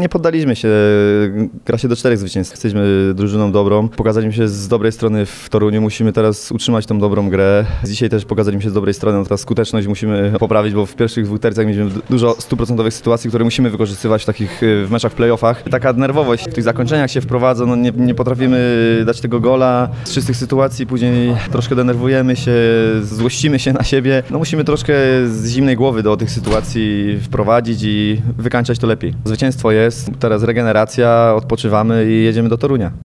nie poddaliśmy się, gra się do 4 zwycięstw. Jesteśmy drużyną dobrą, pokazaliśmy się z dobrej strony w Toruniu, musimy teraz utrzymać tą dobrą grę. Dzisiaj też pokazaliśmy się z dobrej strony, teraz skuteczność musimy poprawić, bo w pierwszych 2 tercjach mieliśmy dużo 100% sytuacji, które musimy wykorzystywać w meczach w playoffach. Taka nerwowość w tych zakończeniach się wprowadza, no nie potrafimy dać tego gola z czystych sytuacji, później troszkę denerwujemy się, złościmy się na siebie. No musimy troszkę z zimnej głowy do tych sytuacji wprowadzić i wykańczać to lepiej. Zwycięstwo jest, teraz regeneracja, odpoczywamy i jedziemy do Torunia.